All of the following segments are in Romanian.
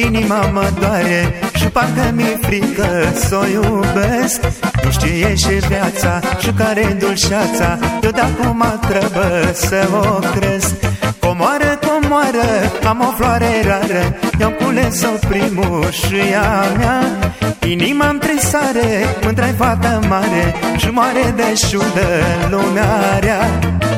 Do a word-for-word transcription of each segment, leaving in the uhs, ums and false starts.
inima mă doare și parcă mi-e frică să o iubesc. Nu știe și viața și care-i dulceața, eu de-acum trebuie să o cresc. Comoară, comoară, am o floare rară, i-am cules-o primul și ea mea. Inima-mi tresare, mândra-i fată mare și mare de șudă lumea rea.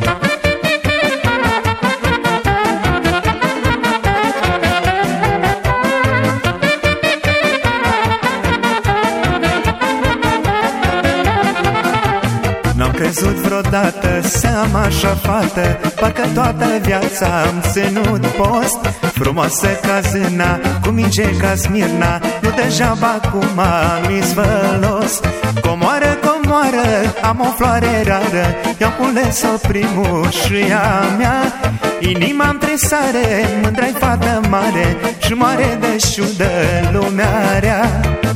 N-am crezut vreodată să am așa fată, parcă toată viața am ținut post. Frumoasă ca zâna, cu minge ca Smirna, nu degeaba acum mi zvălos. Comoară, comoară, am o floare rară, i-am cules-o primul și ea mea. Inima-mi tresare, mândra-i fată mare și mare de șudă lumea rea.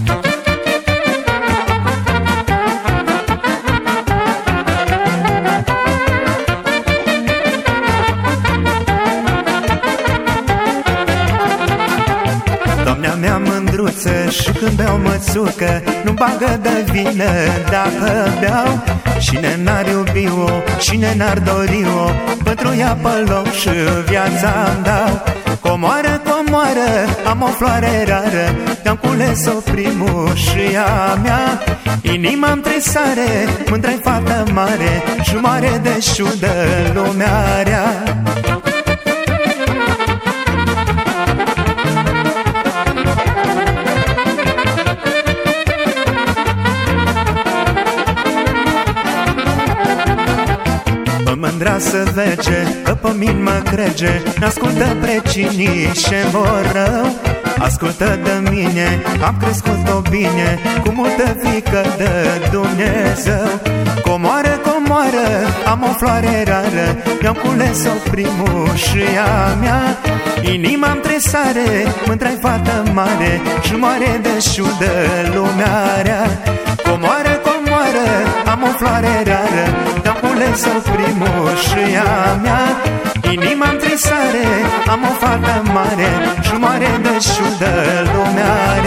Doamnea mea mândruță și când beau mățucă, nu bagă de vină dacă beau. Cine n-ar iubi-o, cine n-ar dori-o, pentru ea pe loc și viața-mi dau. Comoară, comoară, am o floare rară, i-am cules-o primul și ea mea. Inima-mi tresare, mândra-i fată mare și mare de șudă lumea rea. Mândra să vege, că pe mine mă crege, n-ascultă precinii și-mi vor rău. Ascultă de mine, am crescut-o bine, cu multă frică de Dumnezeu. Comoară, comoară, am o floare rară, i-am cules-o primul și ea mea. Inima-mi tresare, mândra-i fată mare și mare de șudă lumea rea. Comoară, comoară, am o floare rară, i-am cules-o primul și ea mea. Inima-mi tresare, am o fată mare și mare de șudă lumea